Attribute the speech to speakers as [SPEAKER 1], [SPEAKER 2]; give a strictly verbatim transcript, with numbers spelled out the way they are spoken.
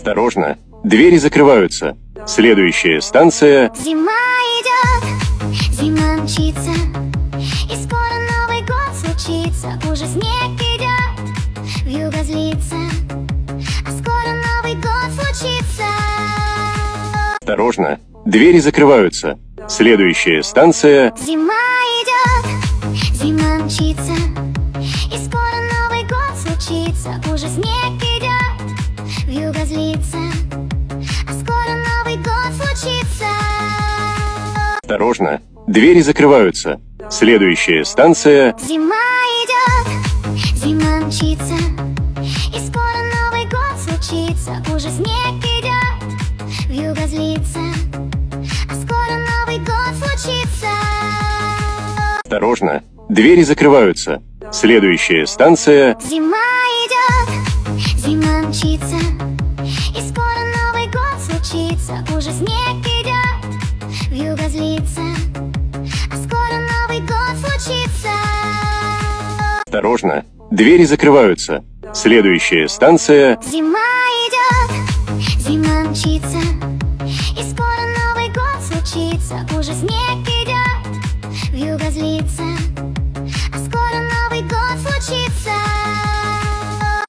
[SPEAKER 1] Осторожно, двери закрываются. Следующая станция...
[SPEAKER 2] Зима идет, зима мчится, и скоро Новый год случится. Уже снег идет, вьюга злится, а скоро Новый год случится.
[SPEAKER 1] Осторожно, двери закрываются. Следующая станция...
[SPEAKER 2] Зима идет, зима мчится, и скоро Новый год случится. Уже снег идет, вьюга злится, а скоро Новый год случится.
[SPEAKER 1] Осторожно, двери закрываются. Следующая станция...
[SPEAKER 2] Зима идет, зима мчится, и скоро Новый год случится. Уже снег идет, вьюга злится, а скоро Новый год случится.
[SPEAKER 1] Осторожно, двери закрываются. Следующая станция...
[SPEAKER 2] Зима идет, зима мчится, и скоро Новый год случится. Уже снег идет, вьюга злится, а скоро Новый год случится.
[SPEAKER 1] Осторожно, двери закрываются. Следующая станция...
[SPEAKER 2] Зима идет, зима мчится, и скоро Новый год случится. Уже снег идет, вьюга злится, а скоро Новый год случится.